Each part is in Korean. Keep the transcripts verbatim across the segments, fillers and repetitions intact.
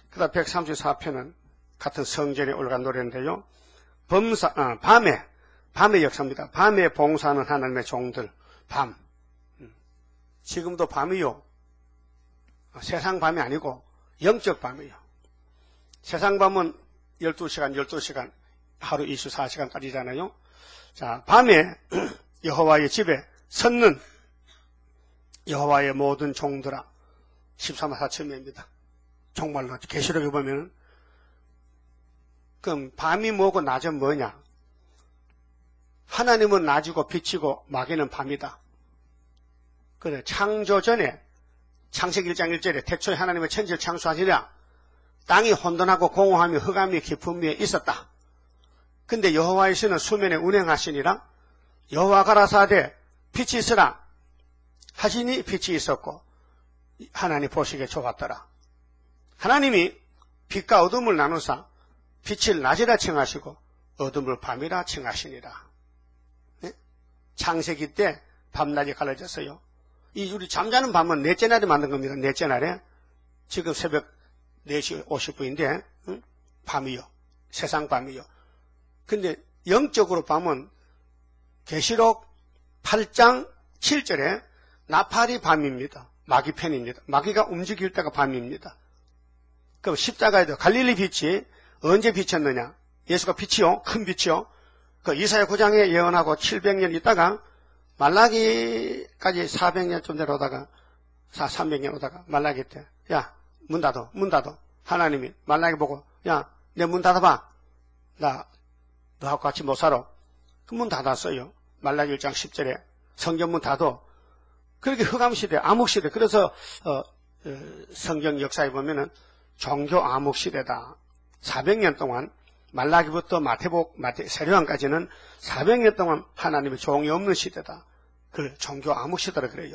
그 다음 백삼십사 편은 같은 성전에 올라간 노래인데요. 범사, 아, 밤에, 밤의 역사입니다. 밤에 봉사하는 하나님의 종들, 밤. 지금도 밤이요. 세상 밤이 아니고 영적 밤이요. 세상 밤은 열두 시간, 열두 시간, 하루 이십사 시간까지잖아요. 자, 밤에 여호와의 집에 섰는 여호와의 모든 종들아. 십삼 화 사천명입니다. 정말로 계시록에 보면은 그럼 밤이 뭐고 낮은 뭐냐? 하나님은 낮이고 빛이고 마귀는 밤이다. 그래 창조 전에 창세기 일 장 일 절에 태초에 하나님의 천지를 창조하시랴 땅이 혼돈하고 공허하며 흑암이 깊은 위에 있었다. 근데 여호와의 신은 수면에 운행하시니라 여호와 가라사대 빛이 있으라 하시니 빛이 있었고 하나님 보시기에 좋았더라. 하나님이 빛과 어둠을 나누사 빛을 낮이라 칭하시고 어둠을 밤이라 칭하시니라. 네? 창세기 때 밤낮이 갈라졌어요. 이 우리 잠자는 밤은 넷째 날에 만든 겁니다. 넷째 날에 지금 새벽 네 시 오십 분인데 응? 밤이요. 세상 밤이요. 근데 영적으로 밤은 계시록 팔 장 칠 절에 나팔이 밤입니다. 마귀 편입니다. 마귀가 움직일 때가 밤입니다. 그럼 십자가에도 갈릴리 빛이 언제 비쳤느냐? 예수가 빛이요. 큰 빛이요. 그 이사야 구 장에 예언하고 칠백 년 있다가 말라기까지 사백 년쯤 내려오다가 삼백 년 오다가 말라기 때 야 문 닫어 문 닫어 하나님이 말라기 보고 야 내 문 닫아봐 나 너하고 같이 못 살아. 그 문 닫았어요. 말라기 일 장 십 절에 성경 문 닫어. 그렇게 흑암시대 암흑시대 그래서 어, 어, 성경 역사에 보면은 종교 암흑시대다. 사백 년 동안 말라기부터 마태복, 마태, 세례요한까지는 사백 년 동안 하나님의 종이 없는 시대다. 그 종교 암흑시대라 그래요.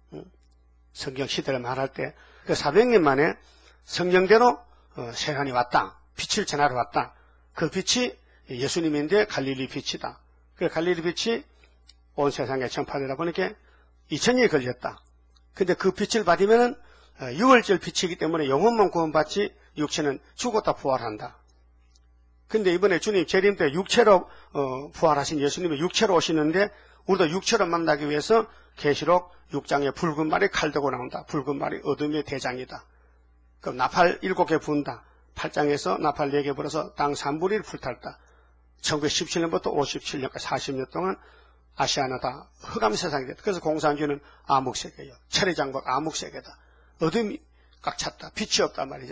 성경 시대를 말할 때 그 사백 년 만에 성경대로 세간이 왔다. 빛을 전하러 왔다. 그 빛이 예수님인데 갈릴리 빛이다. 그 갈릴리 빛이 온 세상에 전파되다 보니까 이천 년이 걸렸다. 근데 그 빛을 받으면은 유월절 빛이기 때문에 영혼만 구원받지 육체는 죽었다 부활한다. 근데 이번에 주님 재림 때 육체로 어, 부활하신 예수님이 육체로 오시는데 우리도 육체로 만나기 위해서 계시록 육 장에 붉은 말이 칼 들고 나온다. 붉은 말이 어둠의 대장이다. 그럼 나팔 일곱 개 분다. 팔 장에서 나팔 네 개 불어서 땅 산불이 불탔다. 천구백십칠 년부터 오십칠 년까지 사십 년 동안 아시아는 다 흑암 세상이 됐다. 그래서 공산주의는 암흑세계예요. 철의장박 암흑세계다. 어둠이 꽉 찼다. 빛이 없단 말이죠.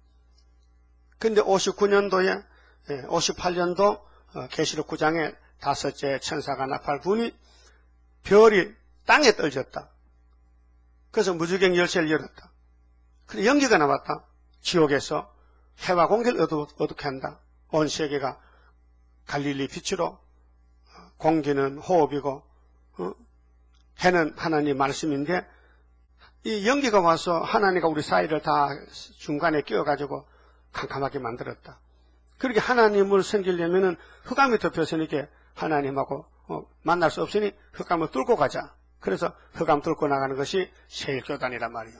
근데 오십구 년도에 오십팔 년도 계시록 구 장에 다섯째 천사가 나팔 부니 별이 땅에 떨어졌다. 그래서 무주경 열쇠를 열었다. 그래 연기가 나왔다. 지옥에서 해와 공기를 어둡게 한다. 온 세계가 갈릴리 빛으로 공기는 호흡이고 어? 해는 하나님 말씀인데 이 연기가 와서 하나님과 우리 사이를 다 중간에 끼워가지고 캄캄하게 만들었다. 그렇게 하나님을 섬기려면은 흑암이 덮여서니까 하나님하고 어, 만날 수 없으니 흑암을 뚫고 가자. 그래서 흑암 뚫고 나가는 것이 세일교단이란 말이에요.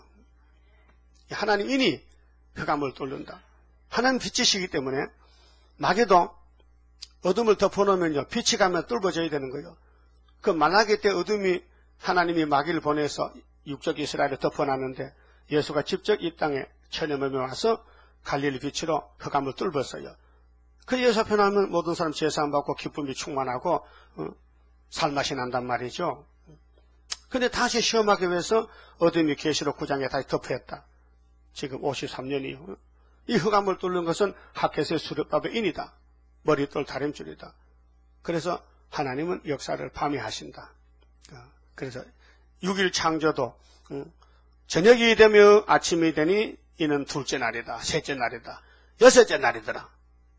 하나님이니 흑암을 뚫는다. 하나님 빛이시기 때문에 마귀도 어둠을 덮어놓으면요 빛이 가면 뚫어져야 되는 거예요. 그 말라기 때 어둠이 하나님이 마귀를 보내서 육적 이스라엘을 덮어놨는데 예수가 직접 이 땅에 천여명이 와서 갈릴리 빛으로 흑암을 뚫었어요. 그 예수 앞에 나면 모든 사람 제사함 받고 기쁨이 충만하고 어, 살맛이 난단 말이죠. 근데 다시 시험하기 위해서 어둠이 계시록 구 장에 다시 덮였다. 지금 오십삼 년이요. 이 흑암을 뚫는 것은 학개서의 수렵밥의 인이다. 머리돌 다림줄이다. 그래서 하나님은 역사를 밤에 하신다. 그래서 육 일 창조도 저녁이 되며 아침이 되니 이는 둘째 날이다. 셋째 날이다. 여섯째 날이더라.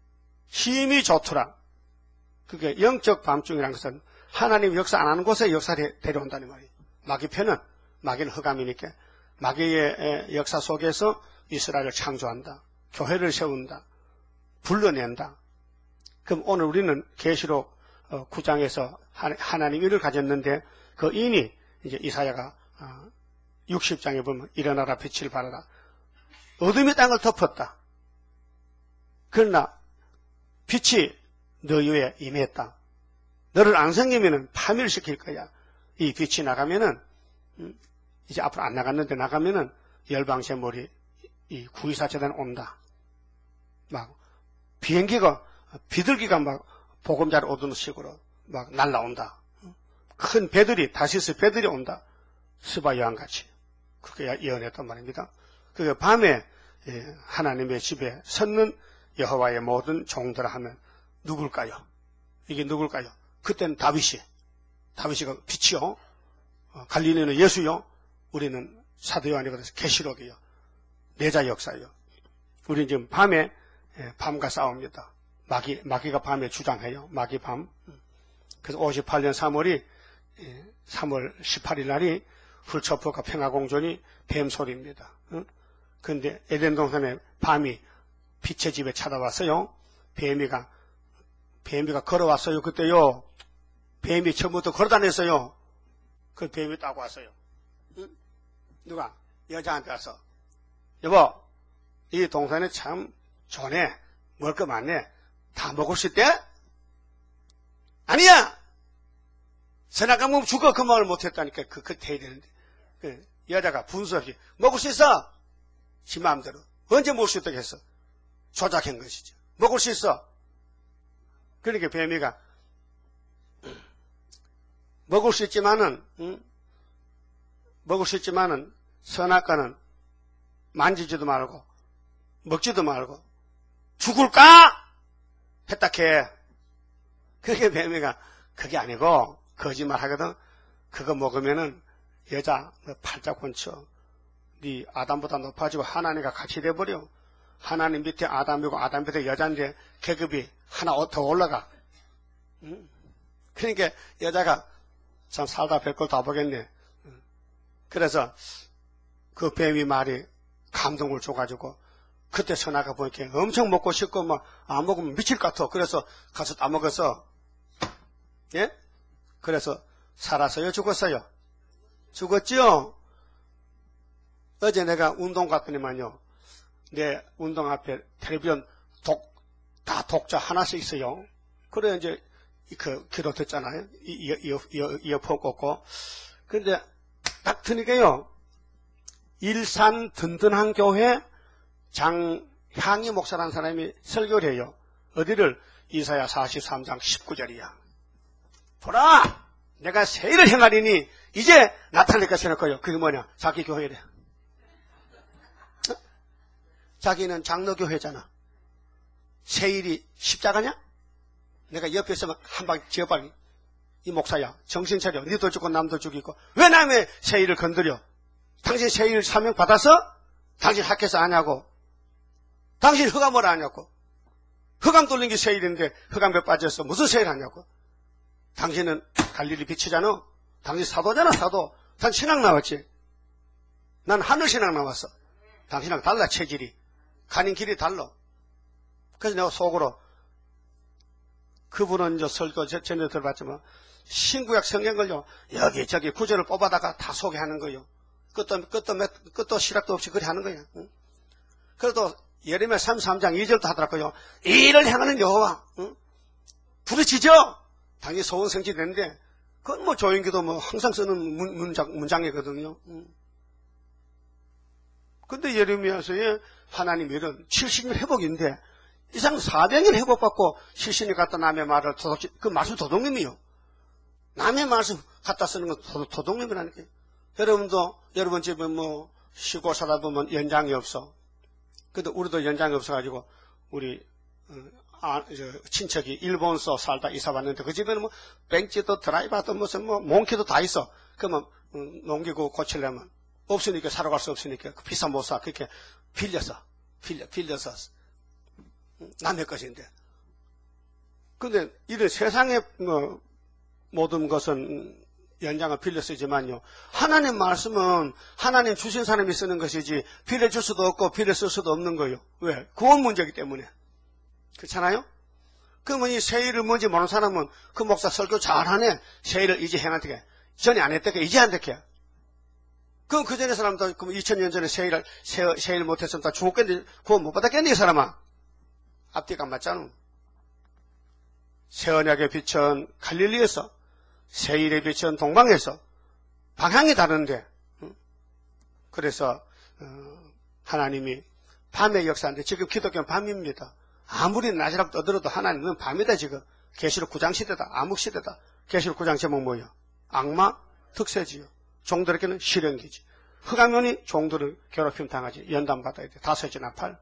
힘이 좋더라. 그게 영적 밤중이라는 것은 하나님 역사 안 하는 곳에 역사를 데려온다는 말이에요. 마귀 편은 마귀는 흑암이니까 마귀의 역사 속에서 이스라엘을 창조한다. 교회를 세운다. 불러낸다. 그럼 오늘 우리는 계시록 구 장에서 하나님 일을 가졌는데 그 인이 이제 이사야가 육십 장에 보면 일어나라 빛을 발하라. 어둠이 땅을 덮었다. 그러나 빛이 너 위에 임했다. 너를 안 섬기면은 파멸시킬 거야. 이 빛이 나가면은 음, 이제 앞으로 안 나갔는데 나가면은 열방세물이 이 구이사체단 온다. 막 비행기가 비둘기가 막 보금자를 오는 식으로 막 날라온다. 큰 배들이 다시스 배들이 온다. 스바 여왕같이 그렇게 예언했단 말입니다. 그 밤에 하나님의 집에 섰는 여호와의 모든 종들을 하면 누굴까요? 이게 누굴까요? 그때는 다윗이 다윗이가 빛이요. 갈릴리는 예수요. 우리는 사도 요한이거든요. 계시록이요. 내자 역사요. 우리는 지금 밤에 밤과 싸웁니다. 마귀, 마귀가 밤에 주장해요. 마귀 밤. 그래서 오십팔 년 삼월이 삼월 십팔 일 날이 훌처포가 평화공존이 뱀소리입니다. 그런데 에덴 동산에 밤이 빛의 집에 찾아왔어요. 뱀이가 뱀이가 걸어왔어요. 그때요. 뱀이 처음부터 걸어다녔어요. 그 뱀이 따고 왔어요. 응? 누가? 여자한테 와서 여보, 이 동산에 참 좋네. 먹을 거 많네. 다 먹을 수 있대? 아니야! 선악과 먹으면 죽어. 그 말을 못했다니까. 그, 그, 해야 되는데. 그 여자가 분수 없이 먹을 수 있어. 지 마음대로. 언제 먹을 수 있다고 했어? 조작한 것이죠. 먹을 수 있어. 그러니까 뱀이가 먹을 수 있지만은, 응? 먹을 수 있지만은 선악과는 만지지도 말고 먹지도 말고 죽을까? 했다 캐. 그게 뱀이가 그게 아니고 거짓말 하거든. 그거 먹으면은 여자 너 팔짝 건쳐. 네 아담보다 높아지고 하나님과 같이 돼버려. 하나님 밑에 아담이고 아담 밑에 여자인데 계급이 하나 더 올라가. 응? 그러니까 여자가 참 살다 별걸 다 보겠네. 그래서 그 뱀이 말이 감동을 줘가지고 그때 선악과 보니까 엄청 먹고 싶고 뭐 안 먹으면 미칠 것 같아. 그래서 가서 다 먹었어. 예? 그래서 살았어요? 죽었어요? 죽었죠? 어제 내가 운동 갔더니만요. 내 운동 앞에 텔레비전 독, 다 독자 하나씩 있어요. 그래 이제 그 귀로 듣잖아요. 이어, 이어, 이어, 이어폰 꽂고. 근데 딱 드니까요. 일산 든든한 교회 장향희 목사라는 사람이 설교를 해요. 어디를? 이사야 사십삼 장 십구 절이야. 보라! 내가 새 일을 행하리니 이제 나타낼 것이 거요. 그게 뭐냐? 자기 교회래. 어? 자기는 장로교회잖아. 새 일이 십자가냐? 내가 옆에 있으면 한 방 지어빨리. 이 목사야, 정신 차려. 니도 죽고 남도 죽이고 왜 남의 새 일을 건드려? 당신 새 일 사명 받아서? 당신 학교에서 아냐고. 당신 흑암 뭐라 하냐고. 흑암 돌린 게 새 일인데 흑암에 빠져서 무슨 새 일 하냐고. 당신은 갈릴리 빛이잖아. 당신 사도잖아, 사도. 당신 신앙 나왔지. 난 하늘 신앙 나왔어. 당신이랑 달라, 체질이. 가는 길이 달라. 그래서 내가 속으로 그분은 이제 설교 전에 들어봤지만 신구약 성경을요 여기저기 구절을 뽑아다가 다 소개하는 거예요. 끝도 끝도 몇, 끝도 시락도 없이 그리 하는 거예요. 응? 그래도 예레미야 삼십삼 장 이 절도 하더라고요. 이를 향하는 여호와, 응? 부르짖어. 당연히 소원 성취되는데 그건 뭐 조인기도 뭐 항상 쓰는 문, 문장, 문장이거든요. 응? 근데 예레미야서에 하나님 일은 칠십 년 회복인데 이상 사백 년 회복받고 실신이 갖다 남의 말을 도둑, 그 말씀 도둑님이요. 남의 말씀 갖다 쓰는 건 도둑, 도둑님이라니까요. 여러분도, 여러분 집에 뭐, 쉬고 살다 보면 연장이 없어. 근데 우리도 연장이 없어가지고, 우리, 아, 저, 친척이 일본서 살다 이사 왔는데 그 집에는 뭐, 벤치도 드라이버도 무슨 뭐, 몽키도 다 있어. 그러면, 음, 농기구 고치려면, 없으니까 사러 갈 수 없으니까, 그 비싼 못 사. 그렇게 빌려서, 빌려, 빌려서. 남의 것인데. 근데 이런 세상의 뭐 모든 것은 연장을 빌려 쓰지만요. 하나님 말씀은 하나님 주신 사람이 쓰는 것이지 빌려줄 수도 없고 빌려 쓸 수도 없는 거예요. 왜? 구원 문제이기 때문에. 그렇잖아요? 그러면 이 세일을 뭔지 모르는 사람은 그 목사 설교 잘하네. 세일을 이제 행한테 전에 안 했다니까 이제 한다니까. 그럼 그 전에 사람도 그럼 이천 년 전에 세일을 세일 못했으면 다 죽었겠는데 구원 못 받았겠니 이 사람아? 앞뒤가 안 맞잖아. 새 언약의 빛은 갈릴리에서, 세일의 빛은 동방에서 방향이 다른데, 그래서 하나님이 밤의 역사인데, 지금 기독교는 밤입니다. 아무리 낮이라고 떠들어도 하나님은 밤이다. 지금 계시록 구 장 시대다. 암흑시대다. 계시록 구 장 제목 뭐예요? 악마 특세지요. 종들에게는 실형기지. 흑암연이 종들을 괴롭힘 당하지. 연단받아야 돼. 다섯째 나팔.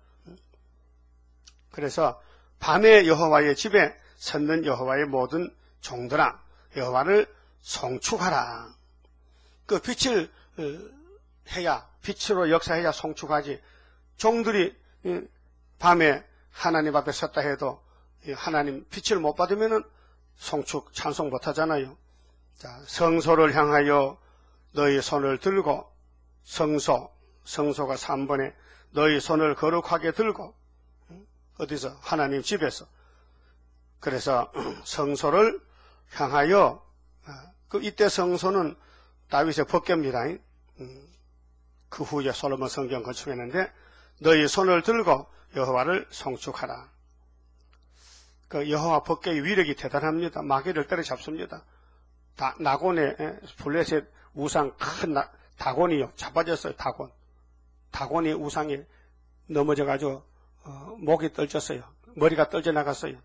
그래서 밤에 여호와의 집에 섰는 여호와의 모든 종들아, 여호와를 송축하라. 그 빛을 해야, 빛으로 역사해야 송축하지. 종들이 밤에 하나님 앞에 섰다 해도 하나님 빛을 못 받으면 송축, 찬송 못 하잖아요. 자, 성소를 향하여 너희 손을 들고, 성소, 성소가 삼 번에 너희 손을 거룩하게 들고, 어디서? 하나님 집에서. 그래서 성소를 향하여, 그 이때 성소는 다윗의 법궤입니다. 그 후에 솔로몬 성경 건축했는데, 너희 손을 들고 여호와를 송축하라. 그 여호와 법궤의 위력이 대단합니다. 마귀를 때려잡습니다. 다, 나곤의 블레셋 우상 큰 나, 다곤이요. 자빠졌어요. 다곤. 다곤이 우상이 넘어져가지고 어, 목이 떨쳤어요. 머리가 떨져 나갔어요.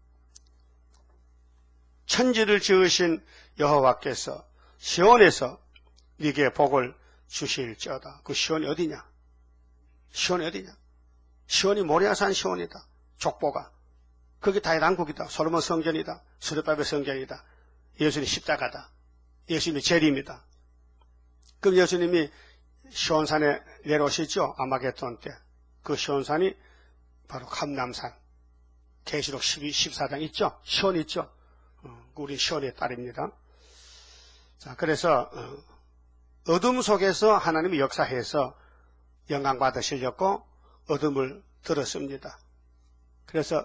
천지를 지으신 여호와께서 시온에서 네게 복을 주실지어다. 그 시온이 어디냐? 시온이 어디냐? 시온이 모리아산 시온이다. 족보가. 그게 다윗 왕국이다. 솔로몬 성전이다. 스룹바벨 성전이다. 예수님 십자가다. 예수님이 재림이다. 그럼 예수님이 시온산에 내려오시죠. 아마겟돈 때. 그 시온산이 바로 감람산. 계시록 십이, 십사 장 있죠. 시온 있죠. 우리 시온의 딸입니다. 자, 그래서 어둠 속에서 하나님이 역사해서 영광 받으시려고 어둠을 들었습니다. 그래서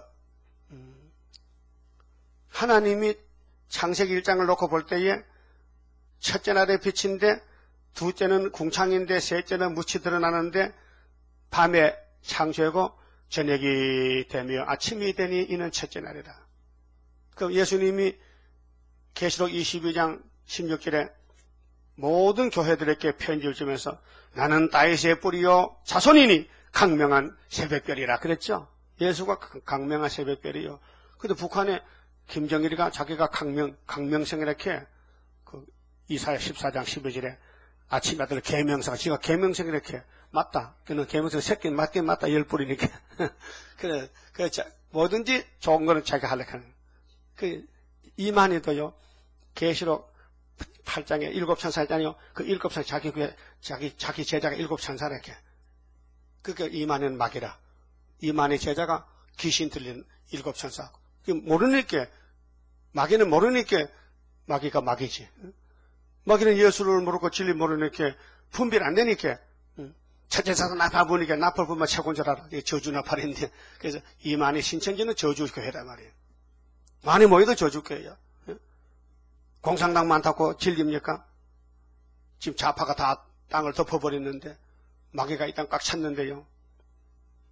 하나님이 창세기 일 장을 놓고 볼 때에 첫째 날의 빛인데, 둘째는 궁창인데, 셋째는 묻히 드러나는데, 밤에 창조하고 저녁이 되며 아침이 되니 이는 첫째 날이다. 그럼 예수님이 계시록 이십이 장 십육 절에 모든 교회들에게 편지를 주면서 나는 다윗의 뿌리요 자손이니 강명한 새벽별이라 그랬죠. 예수가 강명한 새벽별이요. 근데 북한에 김정일이가 자기가 강명, 강명성 이렇게 그 이사야 십사 장 십이 절에 아침 아들 계명사가 지가 계명성 이렇게 맞다. 그는 계명성 새끼는 맞긴 맞다. 열 뿌리니까. 그래, 그 뭐든지 좋은 거는 자기가 하려고 하는. 그 이만희도요. 계시록 팔 장에 일곱 천사 있잖아요. 그 일곱 천사 자기 그 자기 자기 제자가 일곱 천사 이렇게. 그게 이만희는 막이라. 이만희 제자가 귀신 들린 일곱 천사. 모르니까 마귀는 모르니까 마귀가 마귀지. 마귀는 예수를 모르고 진리 모르니까 분별 안 되니까 첫째 사도 나팔 부니까 나팔 부면 최고인 줄 알아. 저주 나팔인데. 그래서 이만희 신천지는 저주교회란 말이에요. 많이 모여도 저주교회야. 공산당 많다고 진리입니까? 지금 좌파가 다 땅을 덮어버렸는데 마귀가 이 땅 꽉 찼는데요.